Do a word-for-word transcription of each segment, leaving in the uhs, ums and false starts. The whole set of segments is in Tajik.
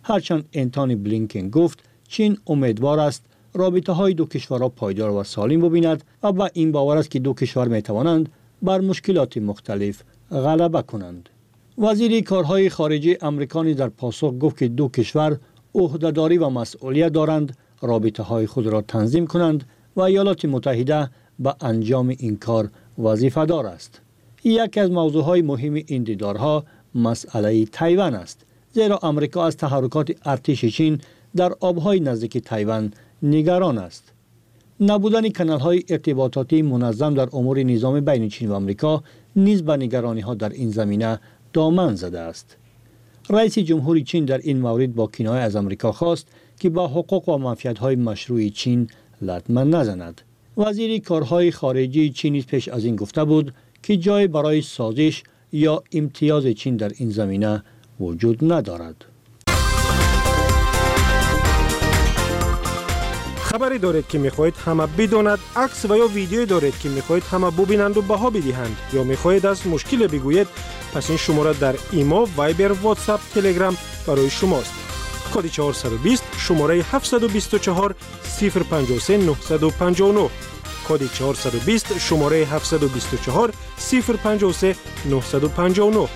هرچند انتونی بلینکن گفت چین امیدوار است رابطه های دو کشورها پایدار و سالم ببیند و با این باور است که دو کشور می توانند بر مشکلات مختلف غلبه کنند. وزیر کارهای خارجه آمریکا در پاسخ گفت که دو کشور عهدهداری و مسئولیت دارند رابطه های خود را تنظیم کنند و ایالات متحده به انجام این کار وظیفه دار است. یکی از موضوعهای مهم این دیدارها مسئله تایوان است، زیرا آمریکا از تحرکات ارتش چین در آبهای نزدیک تایوان نگران است. نبودن کانال‌های ارتباطاتی منظم در امور نظام بین چین و آمریکا نیز به نگرانی‌ها در این زمینه دامن زده است. رئیس جمهور چین در این مورد با کنایه از آمریکا خواست که با حقوق و منفعت‌های مشروع چین لطمه نزند. وزیر کارهای خارجه چین نیز پیش از این گفته بود که جای برای سازش یا امتیاز چین در این زمینه وجود ندارد. خبری دارید که میخواهید همه بداند، عکس و یا ویدیویی دارید که میخواهید همه ببینند و بها بدهند یا میخواهید از مشکل بگویید، پس این شماره در ایمو، وایبر، واتساپ، تلگرام برای شماست. کد چهارصد و بیست شماره هفتصد و بیست و چهار صفر پنجاه و سه نهصد و پنجاه و نه. کد چهارصد و بیست شماره هفتصد و بیست و چهار صفر پنجاه و سه نهصد و پنجاه و نه.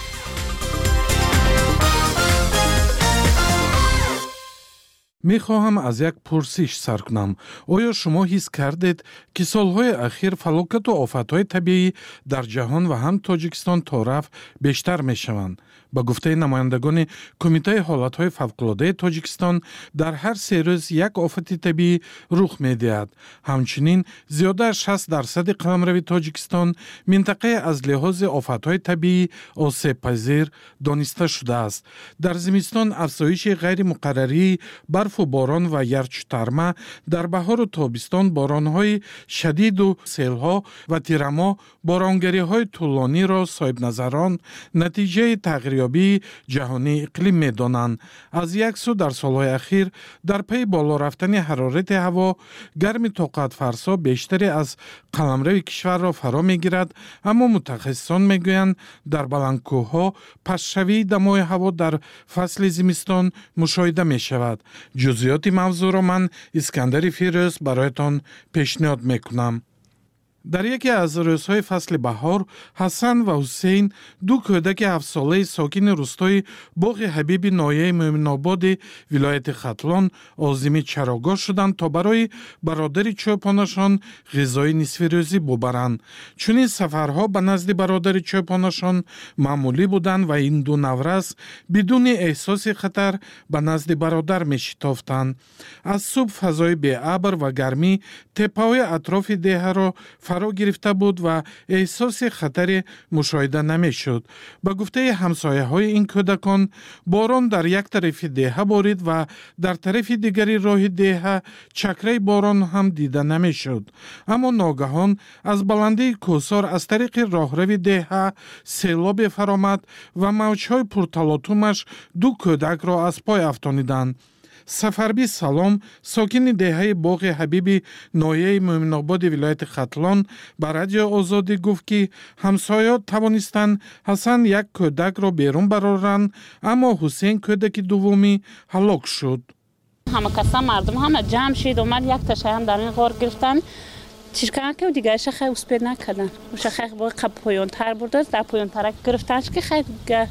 می خواهم از یک پرسش سر کنم. آیا شما حس کردید که سالهای اخیر فلاکت و آفتهای طبیعی در جهان و هم تاجیکستان تا رفت بیشتر می شوند؟ با گفته نمایندگان کمیته حالتهای فوق‌العاده تاجیکستان در هر سه روز یک آفت طبیعی رخ می دهد. همچنین زیاده از شصت درصد قلمرو تاجیکستان منطقه از لحاظ آفتهای طبیعی آسیب پذیر دانسته شده است. در زمستان افزایش غیر مقرری برف و باران و یرچ در بهار و تابستان بارانهای شدید و سیلها و تیرما بارانگریهای طولانی را صاحب نظران نتیجه تغییریابی جهانی اقلیم می دانند. از یک سو در سالهای اخیر در پی بالا رفتن حرارت هوا گرم طاقت فرسا بیشتری از قلمرو کشور را فرا می گیرد، اما متخصصان می گویند در بلندکوه‌ها پسشوی دمای هوا در فصل زمستان مشاهده می شود. جزئیات موضوع را من اسکندر فیروز برایتان پیشنهاد می کنم. در یکی از روزهای فصل بهار، حسن و حسین دو کودک هفت ساله ساکن روستای باغ حبیب ناحیه مومن‌آباد ولایت ختلان عازم چراگاه شدند تا برای برادر چوپانشان غذای نصف روزی ببرند. چون این سفرها به نزد برادر چوپانشان معمولی بودند و این دو نورس بدون احساس خطر به نزد برادر می شتافتند. از صبح فضای بی ابر و گرمی تپه‌های اطراف دیه را فرا گرفته بود و احساس خطر مشاهده نمی شد. به گفته همسایه های این کودکان، باران در یک طرف دیه بارید و در طرف دیگری راه دیه چکره باران هم دیده نمی شد. اما ناگهان از بلندی کوسار از طریق راهرو دیه سیلاب فرامد و موجهای پرتلاطمش دو کودک را از پای افشاندند. سفربی سلام ساکن دهه باغ حبیب ناحیه مومن‌آباد ولایت ختلان به رادیو آزادی گفت که همسایه‌ها توانستند حسن یک کودک را بیرون برارند، اما حسین کودک دومی هلاک شد. همه کسا مردم همه جمع شد اومد یک تاشه هم در این غار گرفتن چیکار که دیگه شخه اسپید نکردن و شخه با قب پایان تر برده در پایان ترک گرفتنش که خیلی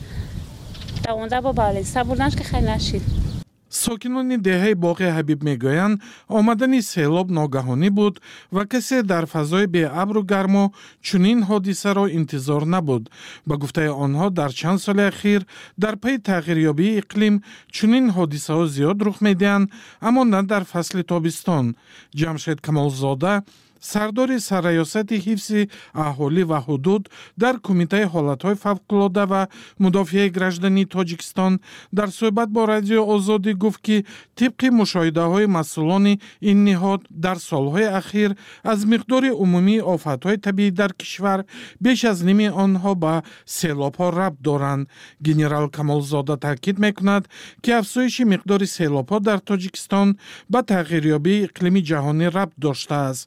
دوانده با بالینسته بردنش که خیلی نشید. ساکنان دهه باغ حبیب میگویند آمدن سیلاب ناگهانی بود و کسی در فضای بی ابر و گرما چنین حادثه را انتظار نبود. با گفته آنها در چند سال اخیر در پی تغییریابی اقلیم چنین حادثه ها زیاد رخ میدهند، اما نه در فصل تابستان. جمشید کمالزاده سردار سرریاست حفظ اهالی و حدود در کمیته حالتهای فوق‌العاده و مدافع گراجدانی تاجیکستان در صحبت با رادیو آزادی گفت که طبق مشاهده های مسئولان این نهاد در سالهای اخیر از مقدار عمومی آفتهای طبیعی در کشور بیش از نیم آنها به سیلاب ها ربط دارند. گنرال کمالزاده تاکید میکند که افزایش مقدار سیلاب ها در تاجیکستان به تغییریابی اقلیمی جهانی ربط داشته است.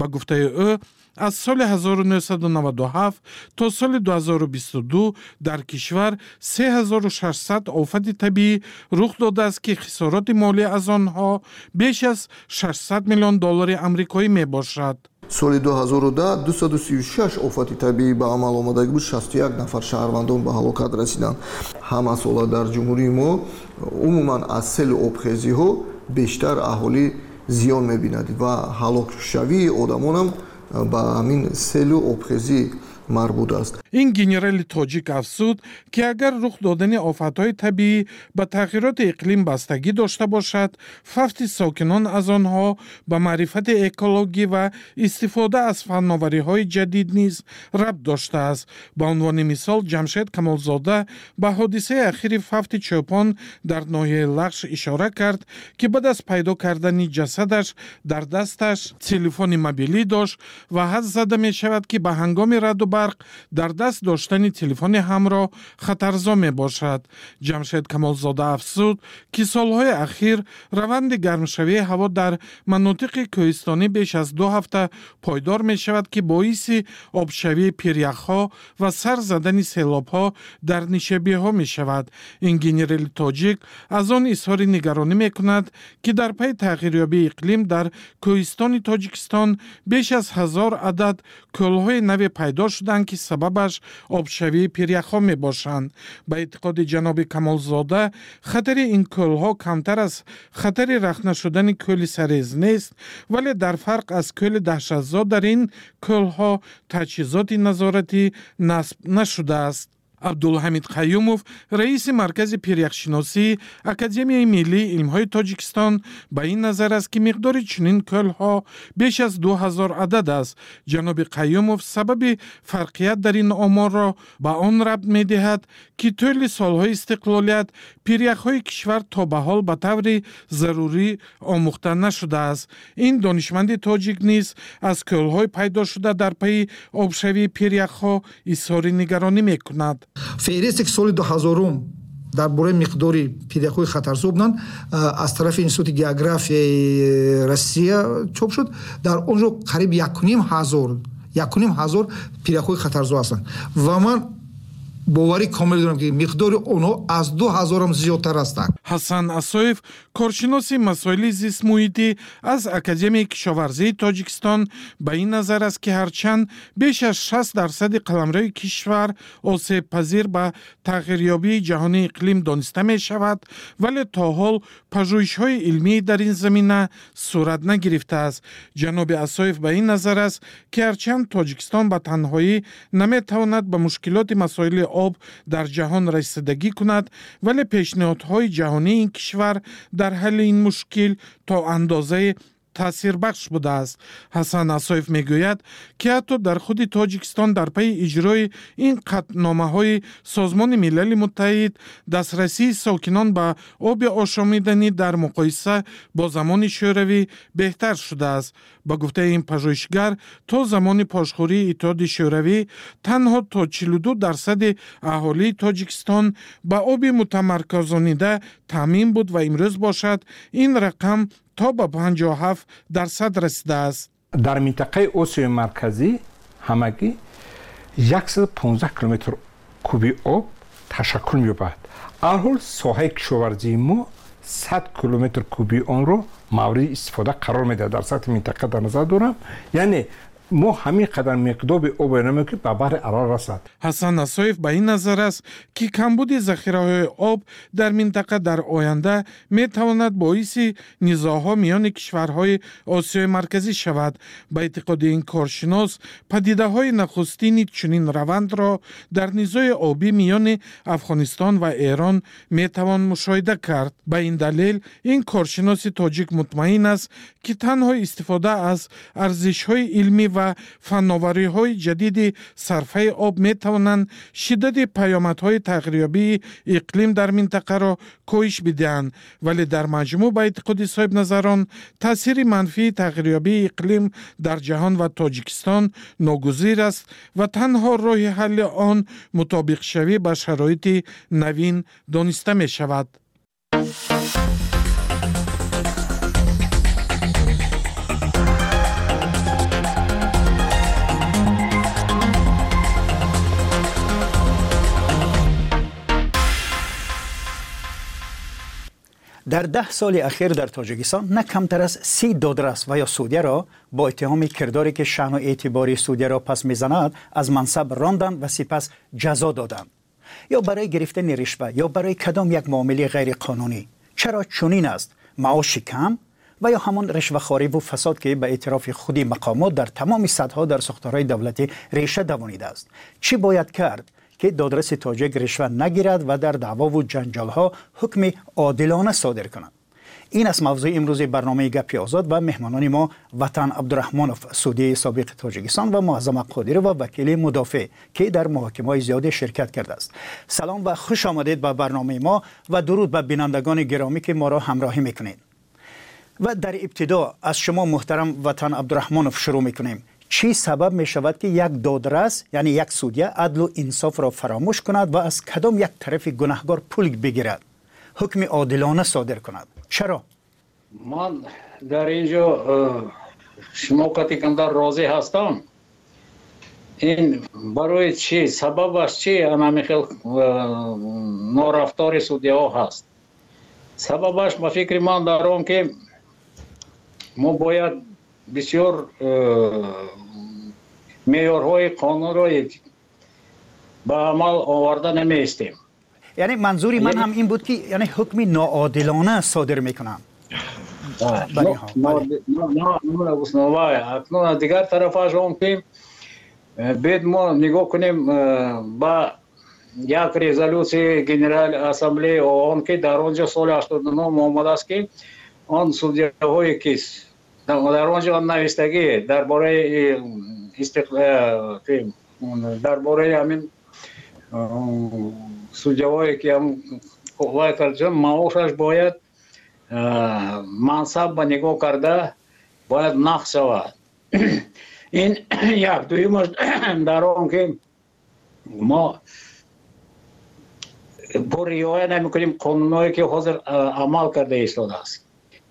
ба гуфтаи ӯ аз соли ҳазору нӯҳсаду наваду ҳафт то соли ду ҳазору бисту ду дар кишвар се ҳазору шашсад офати табиӣ рух додааст ки хисороти молӣ аз онҳо беш аз шашсад миллион доллари амрикоӣ мебошад. соли ду ҳазору даҳ дусаду сию шаш офати табиӣ ба амал омадаги буд, шасту як нафар шаҳрвандон ба ҳалокат расиданд. ҳама сола дар ҷумҳурии мо умуман аз селу обхезиҳо бештар аҳолӣ зиён мебинад ва ҳалокшавии одамонам ба ҳамин селу обхезӣ марбут аст. ин генерали тоҷик афзуд ки агар рух додани офатҳои табиӣ ба тағйироти иқлим бастагӣ дошта бошад, фавти сокинон аз онҳо ба маърифати экологӣ ва истифода аз фанновариҳои ҷадид низ рабт доштааст. ба унвони мисол ҷамшед камолзода ба ҳодисаи ахири фавти чӯпон дар ноҳияи Лағш ишора кард ки баъд аз пайдо кардани ҷасадаш дар дасташ телефони мобилӣ дошт ва ҳад зада мешавад ки ба ҳангоми раъду барқ дар даст доштани телефони ҳамроҳ хатарзо мебошад. ҷамшед камолзода афзуд ки солҳои ахир раванди гармшавии ҳаво дар манотиқи кӯҳистонӣ беш аз ду ҳафта пойдор мешавад ки боиси обшавии пиряхҳо ва сар задани селобҳо дар нишебиҳо мешавад. ин генерали тоҷик аз он изҳори нигаронӣ мекунад ки дар пайи тағйирёбии иқлим дар кӯҳистони Тоҷикистон беш аз ҳазор адад кӯлҳои наве пайдо шуданд ки сабабаш обшавии пиряхҳо мебошанд. ба эътиқоди ҷаноби Камолзода хатари ин кӯлҳо камтар аз хатари рахна шудани кӯли сарез нест, вале дар фарқ аз кӯли даҳшатзод дар ин кӯлҳо таҷҳизоти назоратӣ насб нашудааст. абдулҳамид қаюмов, раиси маркази пиряхшиносии Академияи миллии илмҳои Тоҷикистон, ба ин назар аст ки миқдори чунин кӯлҳо беш аз ду ҳазор адад аст. ҷаноби Қаюмов сабаби фарқият дар ин оморро ба он рабт медиҳад ки тӯли солҳои истиқлолият пиряхҳои кишвар то ба ҳол ба таври зарурӣ омӯхта нашудааст. ин донишманди тоҷик низ аз кӯлҳои пайдошуда дар пайи обшавии пиряхҳо изҳори нигаронӣ мекунад. феҳристе ки соли дуҳазорум дар бораи миқдори пиряхҳои хатарзо буданд аз тарафи Институти географияи Россия чоп шуд. дар онҷо қариб якуним ҳазор якуним ҳазор пиряхҳои хатарзо ҳастанд ва ман боварӣ комил дорам ки миқдори онҳо аз ду ҳазорам зиёдтар ҳастанд. ҳасан Асоев, коршиноси масоили зистмуҳитӣ аз Академияи кишоварзии Тоҷикистон, ба ин назар аст ки ҳарчанд беш аз шаст дарсади қаламрои кишвар осебпазир ба тағйирёбии ҷаҳонии иқлим дониста мешавад, вале то ҳол пажӯҳишҳои илмӣ дар ин замина сурат нагирифтааст. ҷаноби Асоев ба ин назар аст ки ҳарчанд Тоҷикистон ба танҳоӣ наметавонад ба мушкилоти масоили об дар ҷаҳон расидагӣ кунад, вале пешниҳодҳои ҷаҳонии ин кишвар дар ҳалли ин мушкил то андозае таъсирбахш будааст. ҳасан Асоев мегӯяд ки ҳатто дар худи Тоҷикистон дар пайи иҷрои ин қатъномаҳои Созмони Милали Муттаҳид дастрасии сокинон ба оби ошомиданӣ дар муқоиса бо замони шӯравӣ беҳтар шудааст. ба гуфтаи ин пажӯҳишгар, то замони пошхӯрии Иттиҳоди Шӯравӣ танҳо то чилу ду дарсади аҳолии Тоҷикистон ба оби мутамарказонида таъмин буд ва имрӯз бошад ин рақам то ба панҷоҳу ҳафт дарсад расидааст. дар минтақаи Осиёи марказӣ ҳамагӣ яксад و понздаҳ километр куби об ташаккул меёбад. алҳол соҳаи кишоварзии мо сад километр куби онро мавриди истифода қарор медиҳад. дар сатҳи минтақа дар назар дорам, яъне мо ҳамин қадар миқдори обро намекунем ки ба баҳри арал расад. ҳасан Асоев ба ин назар аст ки камбуди захираҳои об дар минтақа дар оянда метавонад боиси низоъҳо миёни кишварҳои Осиёи марказӣ шавад. ба эътиқоди ин коршинос, падидаҳои нахустини чунин равандро дар низои обӣ миёни Афғонистон ва Эрон метавон мушоҳида кард. ба ин далел ин коршиноси тоҷик мутмаин аст ки танҳо истифода аз арзишҳои илмӣ ва фанновариҳои ҷадиди сарфаи об метавонанд шиддати паёмадҳои тағйирёбии иқлим дар минтақаро коҳиш бидиҳанд, вале дар маҷмӯъ ба эътиқоди соҳибназарон таъсири манфии тағйирёбии иқлим дар ҷаҳон ва Тоҷикистон ногузир аст ва танҳо роҳи ҳалли он мутобиқшавӣ ба шароити навин дониста мешавад. در ده سال اخیر در تاجیکستان نه کمتر از سی دادرس و یا سودیه را با اتهام کرداری که شأن و اعتباری سودیه را پس میزند از منصب راندند و سپس جزا دادند، یا برای گرفتن رشوه یا برای کدام یک معامله غیر قانونی. چرا چنین است؟ معاش کم و یا همان رشوه‌خواری و فساد که به اعتراف خودی مقامات در تمام سطح‌ها در ساختارهای دولتی ریشه دوانیده است. چی باید کرد که دادرس تاجیک رشوه نگیرد و در دعوا و جنجال‌ها حکم عادلانه صادر کند؟ این است موضوع امروز برنامه گپی آزاد و مهمانان ما وطن عبدالرحمانوف سودی سابق تاجیکستان و معظم قادری و وکیل مدافع که در محاکمه‌های زیاد شرکت کرده است. سلام و خوش آمدید به برنامه ما و درود به بینندگان گرامی که ما را همراهی میکنید. و در ابتدا از شما محترم وطن عبدالرحمانوف شروع میکنیم. چی سبب می شود که یک دادرس یعنی یک سودیه عدل و انصاف را فراموش کند و از کدام یک طرف گناهکار پول بگیرد، حکم عادلانه صادر کند؟ چرا؟ من در اینجا شما کتی کندر راضی هستم. این برای چی؟ سببش چی؟ انامیخل نارفتار سودیه ها هست. سببش به فکر من دارم که ما باید بسیار معیارهای قانون را به عمل آورده نمیستیم. یعنی منظوری من هم این بود که یعنی حکم ناعادلانه صادر میکنم. اکنون دیگر طرفش هم که باید ما نگاه کنیم با یک رزولوسی گنرال اسامبلی آن که در آنجا سال هشتاد و نه آمده است که آن سودیه های کیس در آنجا نوشتگی درباره استقلال درباره همین سودیه هایی که هم قوای کرده معاشش باید منصب به نگاه کرده باید نقص شود. این یک دویمش در آن که ما با رعایت نمی‌کنیم قانونایی که حاضر عمل کرده ایستاده است.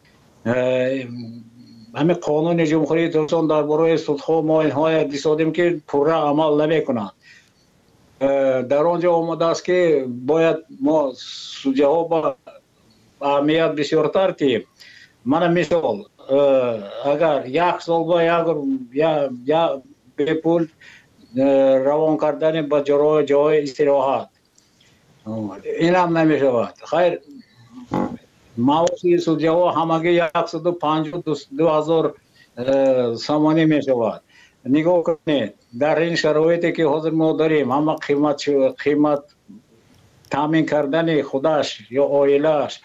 همین قانون جمهوری ترکستان درباره سودها ما اینها دیدیم که پورا عمل نمی‌کنند. در آنجا آمده است که باید ما سودیه ها با اهمیت بسیارتر تیم. من مثال اگر یک سال با یا یا به پول روان کردن به جای جای استراحت این هم نمی شود. خیر معاشی سودیه ها همگی صد و پنجاه و دو هزار سامانی می شود. نگاه کنید در این شرایطی که حاضر ما داریم همه قیمت قیمت تامین کردن خودش یا عائله‌اش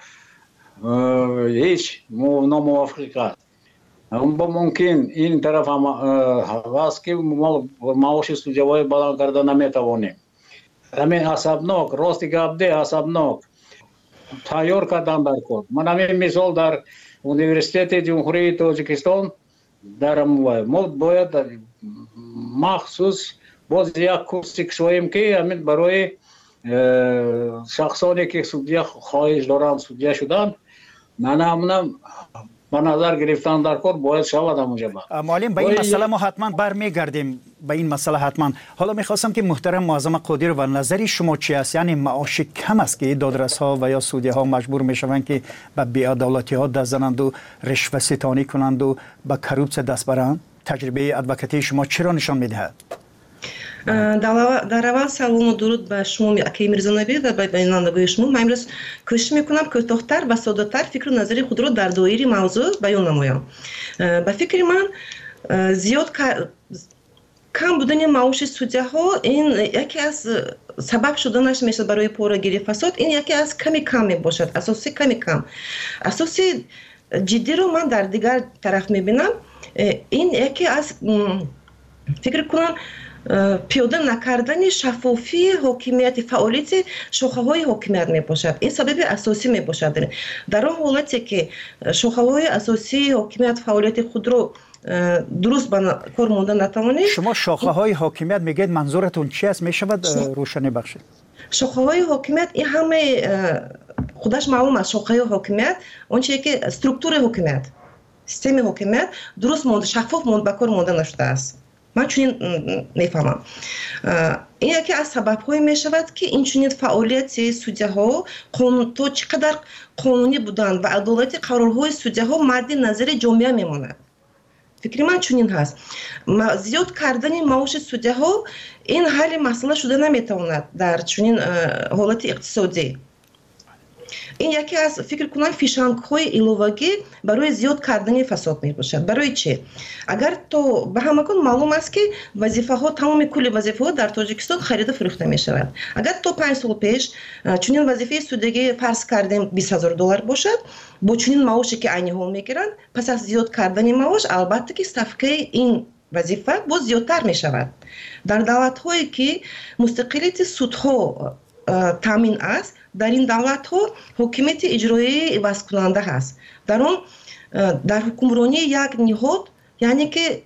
هیچ ناموافق است. اون با ممکن این طرف هم هست که ما معاش سودیه های بلند کرده نمیتوانیم. همین عصبناک راستی گپ ده عصبناک تیار کردن در کار. من همین مثال در اونیورسیتت جمهوری تاجیکستان دارم. ما باید مخصوص باز یک کورس کشویم که همین برای شخصانی که سودیه خواهش دارند سودیه شدن من همونم به نظر گرفتن در کار باید شود همونجا. معلم به این مسئله ما حتما برمیگردیم به این مسئله حتما. حالا میخواستم که محترم معظم قادری و نظری شما چی است؟ یعنی معاش کم است که دادرس ها و یا سودیه ها مجبور میشوند که به بی‌عدالتی ها دست زنند و رشوه ستانی کنند و به کروپس دست برند؟ تجربه ادوکاتی شما چرا نشان میدهد؟ در اول سلام و درود به شما اکی میرزانبی و به بینندگان شما. من امروز کوشش میکنم کوتاه‌تر و ساده‌تر فکر و نظری خود را در دایره موضوع بیان نمایم. به فکر من زیاد کم بودن معاش سودیه ها این یکی از سبب شدنش میشه برای پورگیری فساد. این یکی از کمی کم میباشد، اساسی کمی کم. اساسی جدی رو من در دیگر طرف میبینم. این یکی از فکر کنم پیاده نکردن شفافی حاکمیت فعالیت شاخه های حاکمیت می باشد. این سبب اساسی می باشد. در آن حالتی که شاخه های اساسی حاکمیت فعالیت خود رو درست به کار ماندن نتوانید. شما شاخه های حاکمیت میگید منظورتون چی است؟ می شود روشنی بخشید؟ شاخه های حاکمیت این همه خودش معلوم است. شاخه های حاکمیت آنچه که استرکتور حاکمیت سیستم حاکمیت درست ماند شفاف ماند به کار مانده نشده است. من چنین میفهمم. این یکی از سبب‌های میشود که این چنین فعالیت سودی‌ها تو چقدر قانونی بودن و عدالت قرارهای سودی‌ها مد نظر جامعه میماند. فکر من چنین هست. زیاد کردن معاش سودی‌ها این حل مسئله شده نمیتواند در چنین حالت اقتصادی. این یکی از فکر کنم فیشنگ‌های ایلوواگی برای زیاد کردن فساد میباشد. برای چی؟ اگر تو به همگان معلوم است که وظیفه ها تمام کل وظیفه ها در تاجیکستان خرید و فروخته میشود. اگر تو پنج سال پیش چنین وظیفه سودگی فرض کردیم بیست هزار دلار باشد، با چنین معاشی که عینی ها میگیرند، پس از زیاد کردن معاش البته که صفقه این وظیفه باز زیادتر میشود. در دولت هایی که مستقلیت سودها تامین است، در این دولت ها حکومت اجرایی عوض کننده هست. در اون در حکمرانی یک نهاد یعنی که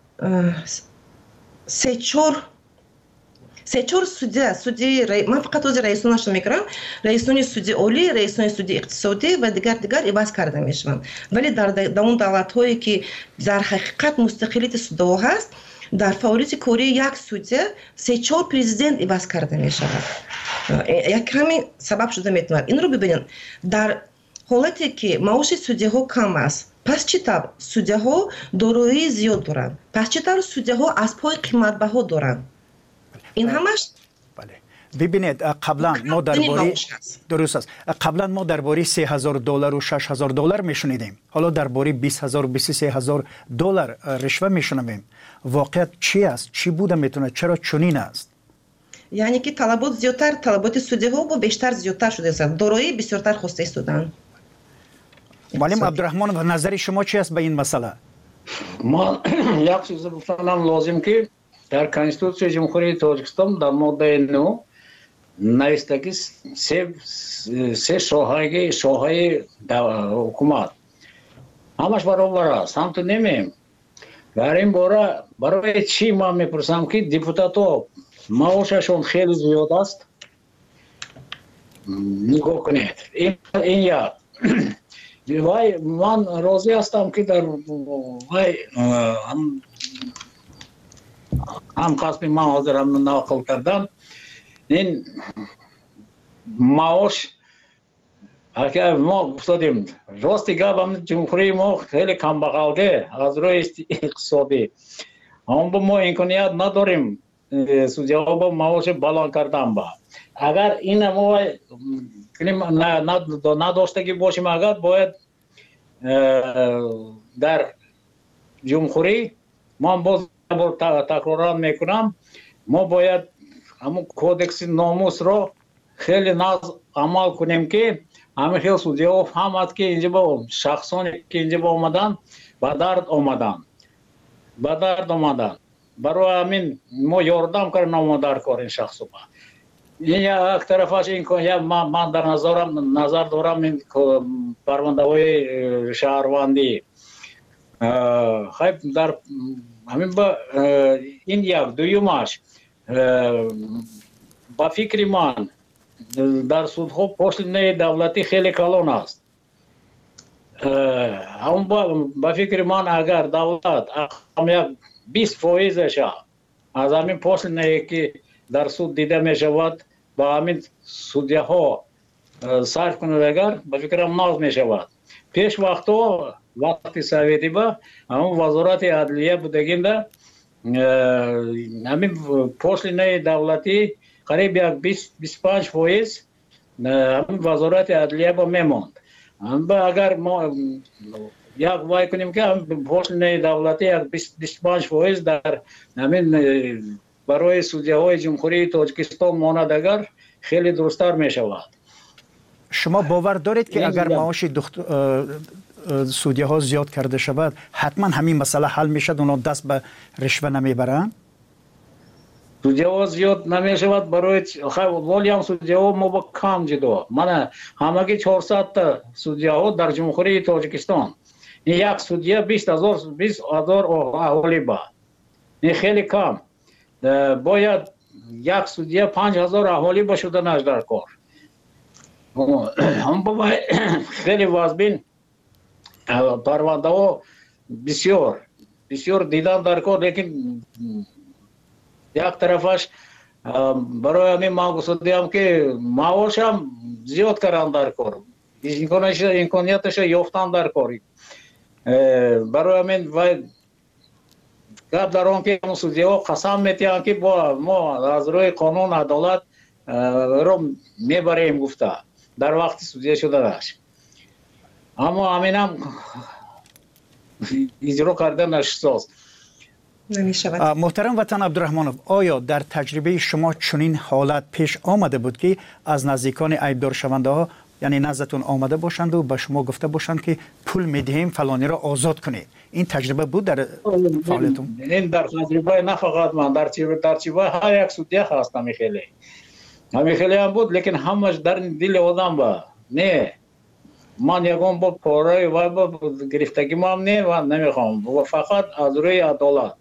سه چهار سه چهار سودی سودی من فقط از رئیسانش میگم، رئیسان سودی عالی، رئیسان سودی اقتصادی و دیگر دیگر عوض کرده میشوند. ولی در در اون دولت هایی که در حقیقت مستقلیت سودها هست، در فعالیت کاری یک سودی سه چهار پرزیدنت عوض کرده می شود. یک همین سبب شده میتواند. این رو ببینید، در حالتی که معاش سودی ها کم است، پس چطور سودی ها دارایی زیاد دارند؟ پس چطور سودی ها از پای قیمت بها دارند؟ این همش بله. ببینید قبلا ما درباره درست است. قبلا ما درباره سه هزار دلار و شش هزار دلار میشنیدیم. حالا درباره بیست هزار و بیست و سه هزار دلار رشوه میشنویم. واقعیت چی است؟ چی بوده میتونه؟ چرا چنین است؟ یعنی که طلبات زیادتر، طلبات سودی ها با بیشتر زیادتر شده است. دارایی بسیارتر خواسته استودن. معلم عبدالرحمن و نظر شما چی است به این مسئله؟ ما یک چیز بفرمایم لازم که در کنستیتوسیون جمهوری تاجیکستان در ماده نه نوشته سه سه شاخه شاخه حکومت همش برابر است. هم تو نمیم. در این باره برای چی ما میپرسم که دیپوتاتو معاششون خیلی زیاد است. نگاه کنید. این این یا وای من راضی هستم که در وای هم هم قسمی من حاضرم نقل کردم. این معاش اگر ما افتادیم راستی گفتم جمهوری ما خیلی کم بغلده از روی اقتصادی، اما با ما امکانیت نداریم سودی‌ها با معاش بلند کردن. با اگر این ما نداشتگی باشیم، اگر باید در جمهوری ما باز تکرار میکنم، ما باید همون کودکس ناموس رو خیلی ناز عمل کنیم که همه خیلی سودی‌ها فهمد که اینجا با شخصانی که اینجا با آمدن با درد آمدن با درد آمدن برای همین ما یاردم کردیم ما در کار این شخص با این یک طرفش این که من, من در نظرم نظر دارم این پرونده های شهروندی خیلی در همین با این یک دویمش با فکر من در سودها پشت دولتی خیلی کلان است. هم با, با فکر من اگر دولت هم یک بیست فایزش از همین پشت که در سود دیده می شود با همین سودیه ها صرف کنند، اگر با فکرم ناز می شود. پیش وقتا وقتی سویتی با همون وزارت عدلیه بودگینده همین پشت دولتی قریب یک بیست بیست و پنج فایز همین وزارت عدلیه با میماند. اگر ما یک وای کنیم که پشت دولتی یک بیست و پنج فایز در همین برای سودیه های جمهوری تاجیکستان ماند، اگر خیلی درستر می شود. شما باور دارید که اگر معاش سودیه ها زیاد کرده شود حتما همین مسئله حل می شد، اونا دست به رشوه نمی برند؟ سودیه ها زیاد نمی شود برای ولی هم سودیه ها ما با کم جدا. من همگی چهارصد تا سودیه ها در جمهوری تاجیکستان، این یک سودیه بیست هزار بیست هزار اهالی با، این خیلی کم. باید یک سودیه پنج هزار اهالی با شده نش در کار. هم باید خیلی وزبین پرونده ها بسیار بسیار دیدن در کار، لیکن یک طرفش برای همین من گفتم که معاش هم زیاد کردن در کار، امکانیتش یافتن در کاری. برای همین و گپ در آن که سودیا قسم میتیان که با ما از روی قانون عدالت رو میبریم گفته در وقت سودیا شده داشت، اما همین هم اجرا کردنش ساز نمی‌شود. محترم وطن عبدالرحمنوف، آیا در تجربه شما چنین حالت پیش آمده بود که از نزدیکان عیبدار شونده ها یعنی نزدتون آمده باشند و به شما گفته باشند که پول میدهیم فلانی را آزاد کنید؟ این تجربه بود در فعالیتون؟ این در تجربه نه فقط من، در تجربه هر یک سودیا هست همیخیلی همیخیلی هم بود، لیکن همش در دل آدم با نه من یکم با پاره و با گرفتگی ما هم نه و نمیخوام و فقط از روی عدالت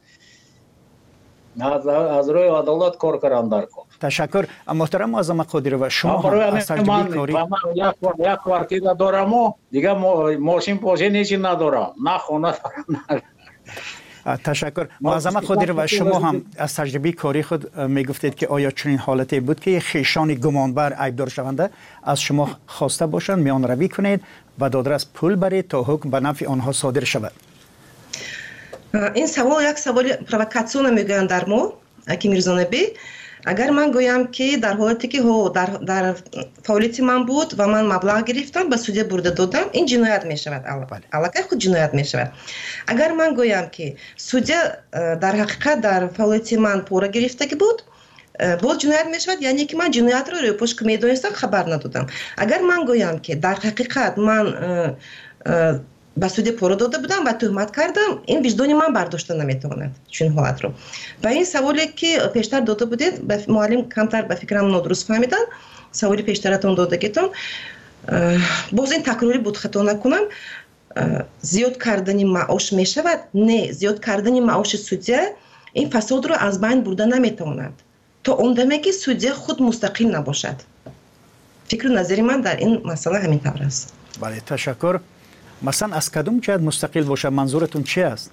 از, از روی عدالت کار کردن در کار. تشکر. محترم معظم قادری و شما هم از تجربه کاری یک یک کوارتیر دارم و دیگه ماشین پاشین هیچی ندارم، نه خونه دارم. تشکر. معظم قادری و شما هم از تجربه کاری خود میگفتید که آیا چنین حالتی بود که خیشان گمانبر عیبدار شونده از شما خواسته باشند میان روی کنید و دادرس پول برید تا حکم به نفع آنها صادر شود؟ این سوال یک سوال پرووکاسیون میگویند در ما اکی میرزانبی. اگر من گویم که در حالتی که هو در در فعالیت من بود و من مبلغ گرفتم به سودیا برده دادم، این جنایت می شود. علاقه خود جنایت می شود. اگر من گویم که سودیا در حقیقت در فعالیت من پوره گرفته بود، بود جنایت می شود، یعنی که من جنایت رو روی پشت میدونستم خبر ندادم. اگر من گویم که در حقیقت من با سودیا پوره داده بودم و تهمت کردم، این وجدان من برداشته نمیتواند چون حالت رو. و این سوالی که پیشتر داده بودید معلم کمتر به فکرم نادرست فهمیدن، سوالی پیشترتون دادگیتون باز این تکراری بود خطا نکنم. زیاد کردن معاش می شود؟ نه، زیاد کردن معاش سودیا این فساد رو از بین برده نمیتواند تا اون دمی که سودیا خود مستقل نباشد. فکر و نظری من در این مسئله همین طور است. بله، تشکر. مثلا از کدوم جهت مستقل باشه منظورتون چی است؟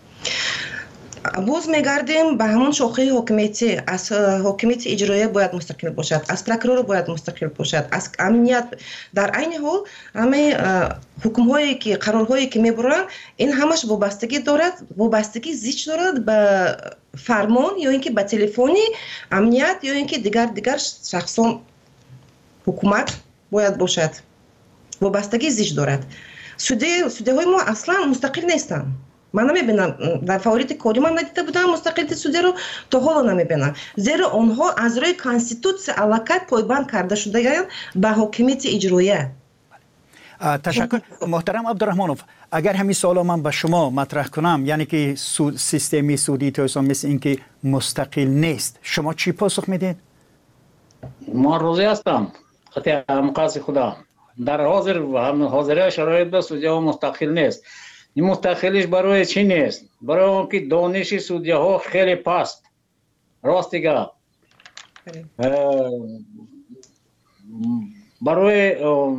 باز میگردیم به همون شاخه حکومتی. از حکومت اجرایی باید مستقل باشد، از پروکرور باید مستقل باشد، از امنیت. در عین حال همه حکم هایی که قرار هایی که میبرن این همش وابستگی دارد، وابستگی زیچ دارد به فرمان یا اینکه به تلفنی امنیت یا اینکه دیگر دیگر شخصان حکومت باید باشد. وابستگی زیچ دارد. سودی سودی های ما اصلا مستقل نیستن. من نمیبینم در فعالیت کاری من ندیده بودم مستقلیت سودی رو، تا حالا نمیبینم، زیرا آنها از روی کانستیتوسیون علاقه پایبند کرده شده به حکومت اجرایی. تشکر. محترم عبدالرحمنوف، اگر همین سوال من به شما مطرح کنم، یعنی که سود سیستمی سودی توسان مثل این که مستقل نیست، شما چی پاسخ میدید؟ ما روزی هستم خطی مقاصد خدا در حاضر و هم حاضره شرایط به سودیا مستقل نیست. این مستقلیش برای چی نیست؟ برای اون که دانش سودیا ها خیلی پست. راست دیگه برای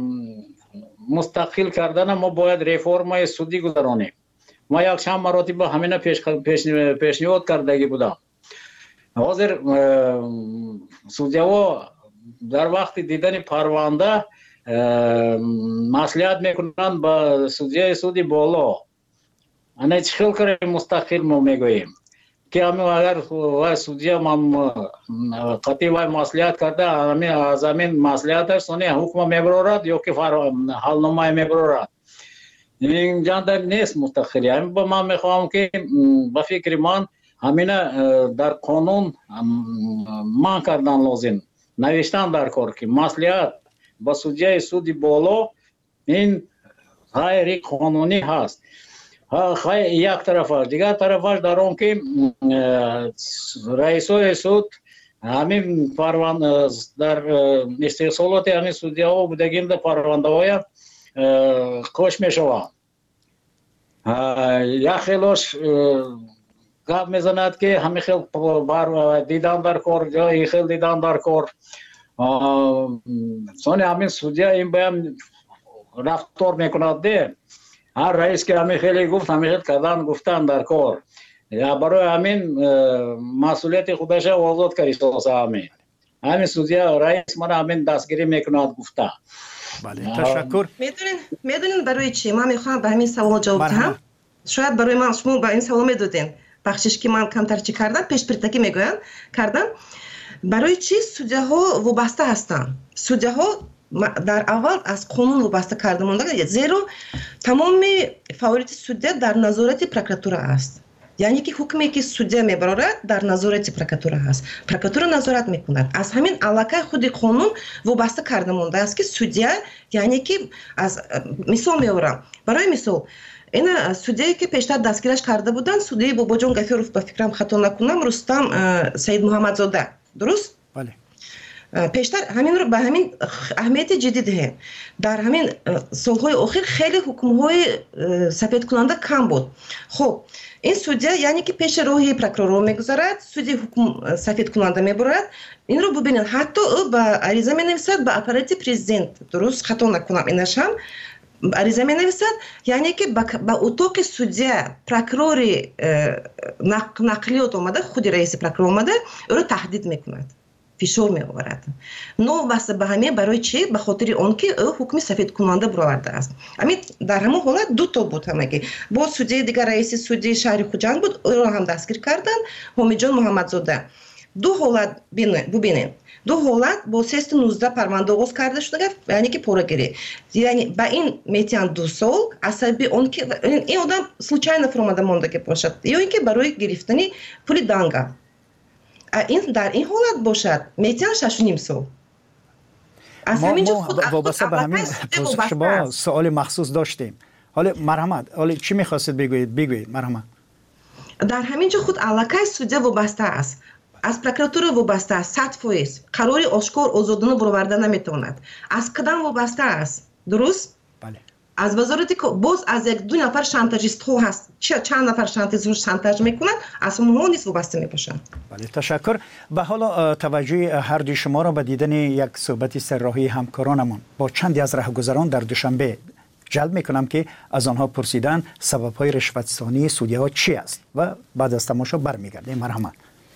مستقل کردن ما باید رفرمای سودی گذرانیم. ما یک چند مراتب همینه پیش پیشنهاد کردگی بودم. حاضر سودیا ها در وقت دیدن پرونده مصلحت میکنند با سودیا سودی بالا. انا چه خیلی کاری مستقل ما میگوییم که همین اگر سودیا ما قطعی و مصلحت کرده همین از همین مصلحتش سونی حکم میبرد یا که حالنامه میبرد. این جان نیست مستقلی. همین با من میخوام که با فکر من همین در قانون من کردن لازم، نوشتن در کار که مصلحت با سودیا سودی بالا این غیر قانونی هست. یک طرفش، دیگر طرفش در اون که رئیسای سود همین پرونده در استحصالات همین سودیا ها بودگیم در پرونده های کش می شود. یک خیلیش گپ میزند که همین خیل بر دیدن در کار یا این خیل دیدن در کار سانی همین سودیا این باید رفتار میکند ده هر رئیس که همه خیلی گفت همه خیلی کردن گفتن در کار یا برای همین مسئولیت خودش آزاد کردی سازه همین همین سودیه رئیس من همین دستگیری میکند گفته. بله تشکر. میدونین میدونین برای چی من میخوام به همین سوال جواب بدم. شاید برای من شما به این سوال میدادین بخشش که من کمتر چی کردم پیش پرتکی میگوین کردم. برای چی سودیه ها وابسته هستند؟ سودیه ها در اول از قانون وابسته کرده مونده زیرا تمام فعالیت سودیه در نظارت پروکراتور است. یعنی که حکمی که سودیه میبرد در نظارت پروکراتور است. پروکراتور نظارت میکند. از همین علاقه خود قانون وابسته کرده مونده است که سودیه یعنی که از مثال میورم برای مثال این سودیه که پیشتر دستگیرش کرده بودن سودیه باباجان گفیروف به فکرم خطا نکنم رستم سید محمدزاده درست؟ بله. پیشتر همین رو به همین اهمیت جدی دهیم. در همین سالهای اخیر خیلی حکم‌های سفید کننده کم بود. خب این سودیه یعنی که پیش روی پروکرور میگذارد سودیه حکم سفید کننده میبرد. این رو ببینید حتی او به عریضه مینویسد به اپارات پرزیدنت درست خطا نکنم اینش هم عریضه مینویسد یعنی که به اتاق سودیه پروکرور نقلیات اومده خود رئیس پروکرور اومده او رو تهدید میکند فشار میآورد. نو واسه به همه برای چی؟ به خاطر اون که او حکم سفید کننده برآورده است. همین در همون حالت دو تا بود همگی. با سودی دیگر رئیس سودی شهر خوجند بود او را هم دستگیر کردن حامدجان محمدزاده. دو حالت ببینید دو حالت با سیست نوزده پرونده آغاز کرده شده یعنی که پورگیری یعنی با این میتیان دو سال عصبی اون که این آدم случайно فرامده مونده که باشد یا اینکه برای گرفتن پول دانگا این در این حالت باشد میتیان شش و نیم سال. از همینجا خود وابسته به همین پرسش شما سوال مخصوص داشتیم. حالا مرحمت حالا چی میخواستید بگویید بگویید مرحمت. در همینجا خود علاقه سودیه وابسته است. از پروکراتور وابسته است. صد فیصد قرار آشکار آزادانه برآورده نمیتواند. از کدام وابسته است؟ درست؟ بله. از وزارتی که باز از یک دو نفر شانتاژیست ها هست چه چند نفر شانتاژ شانتاژ میکنند از اونها نیست وابسته میباشند. بله تشکر. به حالا توجه هر دوی شما را به دیدن یک صحبت سرراهی همکارانمون با چندی از راهگذران در دوشنبه جلب میکنم که از آنها پرسیدن سبب های رشوت‌ستانی سودیه ها چی است و بعد از تماشا برمیگردیم. مرحمت.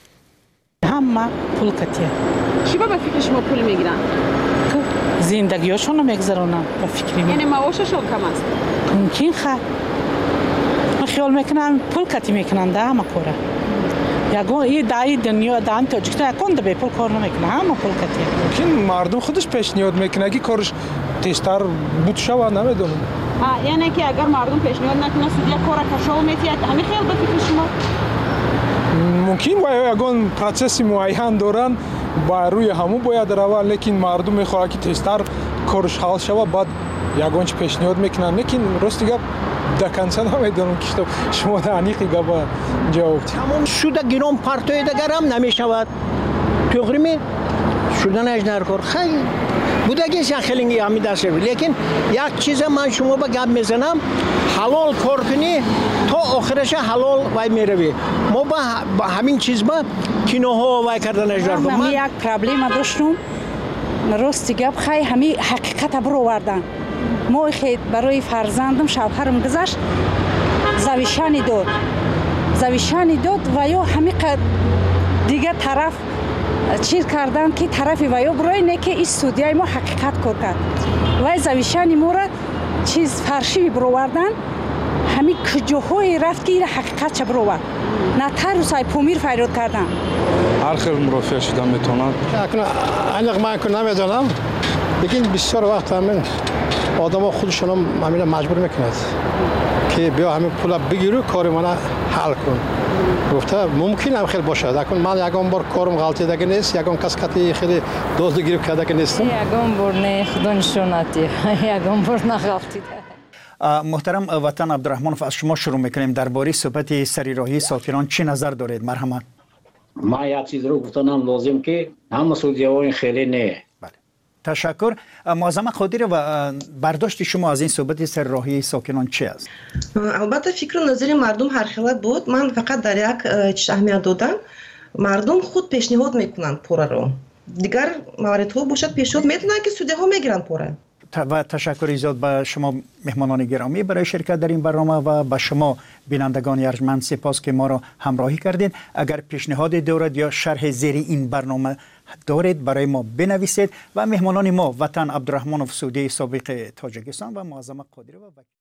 همه پول کتیه. چی با فکر شما پول میگیرن؟ زندگیشون رو میگذرونن با فکری من. یعنی معاششون کم است؟ ممکن خواهد. من خیال میکنم پول کتی میکنن ده همه کاره. یکون این دایی دنیا دان تاجیکستان یکون ده به پول کار نمیکنه همه پول کتیه. ممکن مردم خودش پیشنهاد میکنه که کارش تیزتر بود شود نمیدونم. یعنی که اگر مردم پیشنهاد نکنه سودیه کار کشال میتید همین خیال به فکر شما؟ ممکن و یگان پروسس معین دارن با روی همو باید روه لیکن مردم میخواد که تیزتر کارش حل شود بعد یگانچ پیشنهاد میکنن لیکن راست گپ دکنسه نمیدونم که شما دانیقی گپ جواب تمام شده گیرم پرتوی دگرم نمیشود توغری می شدن اجنر کار خیلی بودگی خیلی همی دست شد لیکن یک چیز من شما با گپ میزنم حلال کار کنی تا آخرش حلال وای میروی ما با همین چیز با کینوها وای کردن اجرا کنم من یک پرابلم داشتم راستی گپ خیلی همی حقیقت برو آوردن ما خیلی برای فرزندم شوهرم گذشت زویشانی داد زویشانی داد و یا همی دیگه طرف چیز کردن که طرف وایو برای نه که این سودیای ما حقیقت کار کرد وای زویشانی ما را چیز فرشی برآوردن همین کجاهای رفت که این حقیقت چه برآورد نه تر سای پومیر فریاد کردن هر خیلی مرافع شدم میتونم انق من کنم نمیدونم لیکن بسیار وقت همین آدم خودشون هم همین مجبور میکند که بیا همین پول بگیرو کار من حل کن گفته ممکن هم خیلی باشه لیکن من یگان بار کارم غلطی دیگه نیست یگان کس کتی خیلی دزد گیرو کرده که نیستم یگان بار نه خدا نشوناتی یگان بار نغلطی محترم وطن عبدالرحمنوف از شما شروع میکنیم درباره صحبت سریراهی ساکنان چی نظر دارید مرحمت من یک چیز رو گفتنم لازم که همه سودیه‌ها خیلی نه تشکر. معظم قادری و برداشت شما از این صحبت سرراهی ساکنان چی است؟ البته فکر و نظر مردم هر خیلی بود من فقط در یک چیز اهمیت دادم مردم خود پیشنهاد میکنن پوره رو دیگر موارد ها باشد پیشنهاد میتونن که سودیه ها میگیرن پوره و تشکر زیاد به شما مهمانان گرامی برای شرکت در این برنامه و به شما بینندگان ارجمند سپاس که ما را همراهی کردید. اگر پیشنهاد دارید یا شرح زیر این برنامه دارید برای ما بنویسید و مهمانان ما وطن عبدالرحمن افسودی سابق تاجیکستان و معظم قادری و